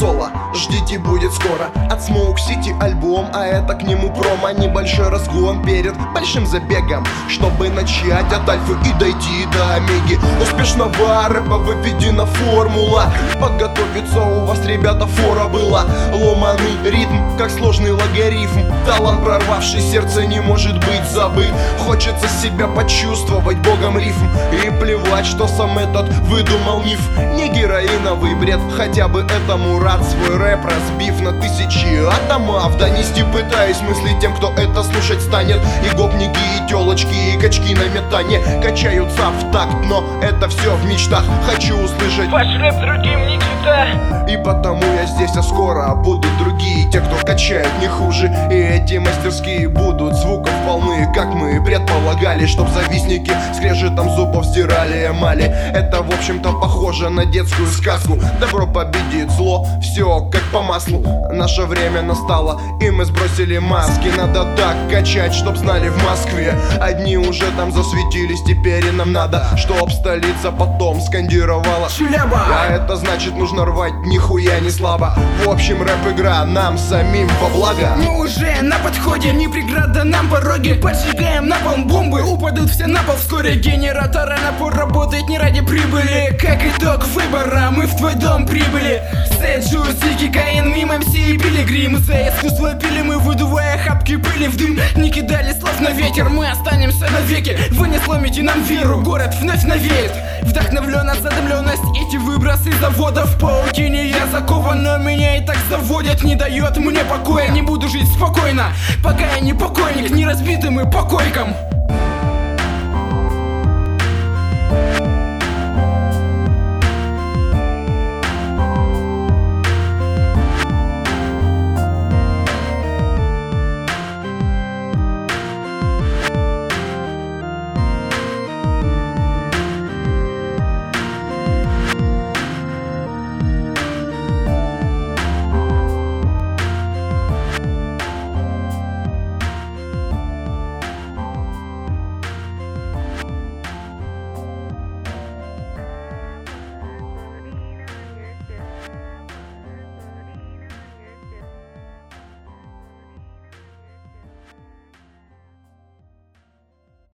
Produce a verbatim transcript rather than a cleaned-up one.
соло, ждите, будет скоро. От Smoke City альбом, а это к нему промо. Небольшой разгон перед большим забегом, чтобы начать от альфы и дойти до омеги. Успешного рэпа выведена формула. Подготовиться у вас, ребята, фора была. Ломаный ритм, как сложный логарифм. Талант, прорвавший сердце, не может быть забыт. Хочется себя почувствовать богом рифм. И плевать, что сам этот выдумал миф. Не героиновый бред, хотя бы этому рад. Свой рэп разбив на тысячи атомов, донести пытаюсь мысли тем, кто это слушать станет. И гопники, и телочки, и качки на метане качаются в такт, но это все в мечтах. Хочу услышать ваш рэп другим не чита. И потому я здесь, а скоро будут другие, те, кто качает не хуже. И эти мастерские будут звуков полны, как мы предполагали, чтоб завистники скрежетом зубов сдирали эмали. Это в общем-то похоже на детскую сказку. Добро победит зло, все как по маслу. Наше время настало, и мы сбросили маски. Надо так качать, чтоб знали в Москве. Одни уже там засветились, теперь и нам надо, чтоб столица потом скандировала Шляба! А это значит, нужно рвать нихуя не слабо. В общем, рэп-игра нам самим во благо. Мы уже на подходе, не преграда нам пороги. Поджигаем на пол бомбы, упадут все на пол вскоре. Генератора напор работает не ради прибыли. Как итог выбора, мы в твой дом прибыли. Сэт, Джуз и Кокаин, мимо эм си и Пилигрим. За искусство пили мы, выдувая хапки пыли в дым. Не кидали слов на ветер, мы останемся навеки. Вы не сломите нам веру, город вновь навеет. Вдохновленность, задымленность, эти выбросы заводов. В паутине я закован, но меня и так заводят. Не дает мне покоя, не буду жить спокойно, пока я не покойник, не разбитым и по койкам.